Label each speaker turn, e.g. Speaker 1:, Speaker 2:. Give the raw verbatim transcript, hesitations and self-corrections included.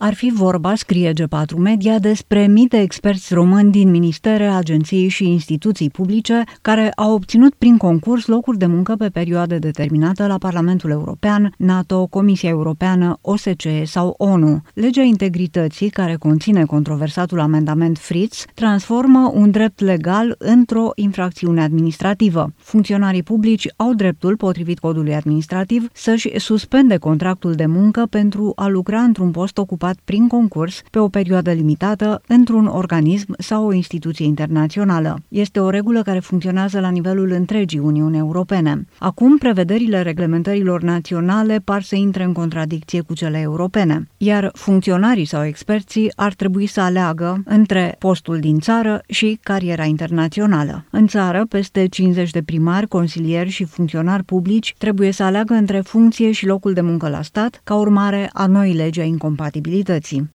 Speaker 1: Ar fi vorba, scrie G patru Media, despre mii de experți români din ministere, agenții și instituții publice care au obținut prin concurs locuri de muncă pe perioadă determinată la Parlamentul European, NATO, Comisia Europeană, O S C E sau O N U. Legea integrității, care conține controversatul amendament Fritz, transformă un drept legal într-o infracțiune administrativă. Funcționarii publici au dreptul, potrivit codului administrativ, să-și suspende contractul de muncă pentru a lucra într-un post ocupat prin concurs pe o perioadă limitată într-un organism sau o instituție internațională. Este o regulă care funcționează la nivelul întregii Uniuni Europene. Acum, prevederile reglementărilor naționale par să intre în contradicție cu cele europene, iar funcționarii sau experții ar trebui să aleagă între postul din țară și cariera internațională. În țară, peste cincizeci de primari, consilieri și funcționari publici trebuie să aleagă între funcție și locul de muncă la stat, ca urmare a noii legi a incompatibilității.